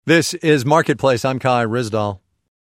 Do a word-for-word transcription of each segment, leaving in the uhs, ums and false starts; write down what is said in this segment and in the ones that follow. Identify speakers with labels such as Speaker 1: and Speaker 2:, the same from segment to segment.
Speaker 1: This is Marketplace. I'm Kai Ryssdal.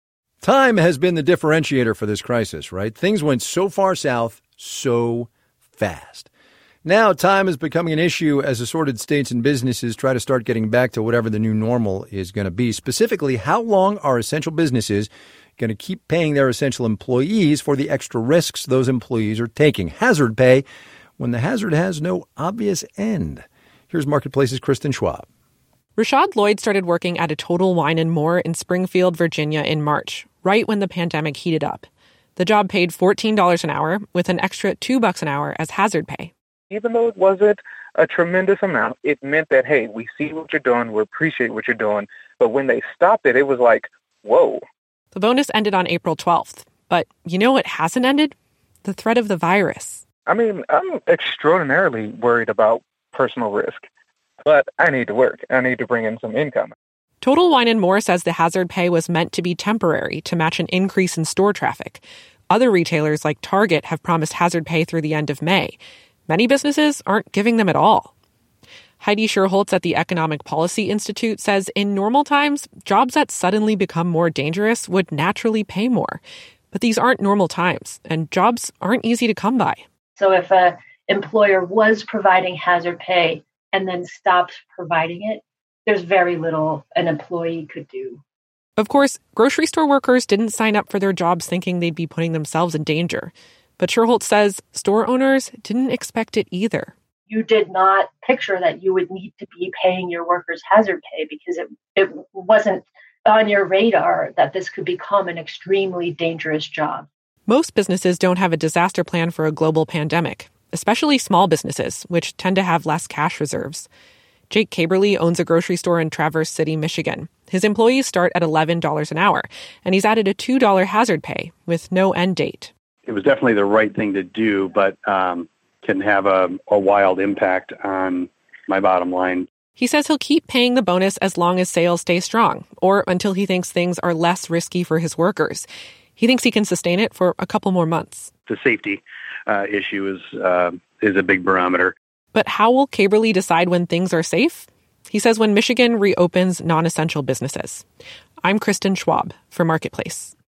Speaker 1: Time has been the differentiator for this crisis, right? Things went so far south so fast. Now time is becoming an issue as assorted states and businesses try to start getting back to whatever the new normal is going to be. Specifically, how long are essential businesses going to keep paying their essential employees for the extra risks those employees are taking? Hazard pay when the hazard has no obvious end. Here's Marketplace's Kristen Schwab.
Speaker 2: Rashad Lloyd started working at a Total Wine and More in Springfield, Virginia in March, right when the pandemic heated up. The job paid fourteen dollars an hour with an extra two bucks an hour as hazard pay.
Speaker 3: Even though it wasn't a tremendous amount, it meant that, hey, we see what you're doing, we appreciate what you're doing. But when they stopped it, it was like, whoa.
Speaker 2: The bonus ended on April twelfth. But you know what hasn't ended? The threat of the virus.
Speaker 3: I mean, I'm extraordinarily worried about personal risk. But I need to work. I need to bring in some income.
Speaker 2: Total Wine and More says the hazard pay was meant to be temporary to match an increase in store traffic. Other retailers like Target have promised hazard pay through the end of May. Many businesses aren't giving them at all. Heidi Sherholtz at the Economic Policy Institute says in normal times, jobs that suddenly become more dangerous would naturally pay more. But these aren't normal times, and jobs aren't easy to come by.
Speaker 4: So if an employer was providing hazard pay and then stops providing it, there's very little an employee could do.
Speaker 2: Of course, grocery store workers didn't sign up for their jobs thinking they'd be putting themselves in danger. But Sherholtz says store owners didn't expect it either.
Speaker 4: You did not picture that you would need to be paying your workers hazard pay because it, it wasn't on your radar that this could become an extremely dangerous job.
Speaker 2: Most businesses don't have a disaster plan for a global pandemic, especially small businesses, which tend to have less cash reserves. Jake Caberly owns a grocery store in Traverse City, Michigan. His employees start at eleven dollars an hour, and he's added a two dollars hazard pay with no end date.
Speaker 5: It was definitely the right thing to do, but um, can have a, a wild impact on my bottom line.
Speaker 2: He says he'll keep paying the bonus as long as sales stay strong, or until he thinks things are less risky for his workers. He thinks he can sustain it for a couple more months.
Speaker 5: The safety uh, issue is uh, is a big barometer.
Speaker 2: But how will Caberly decide when things are safe? He says when Michigan reopens non-essential businesses. I'm Kristen Schwab for Marketplace.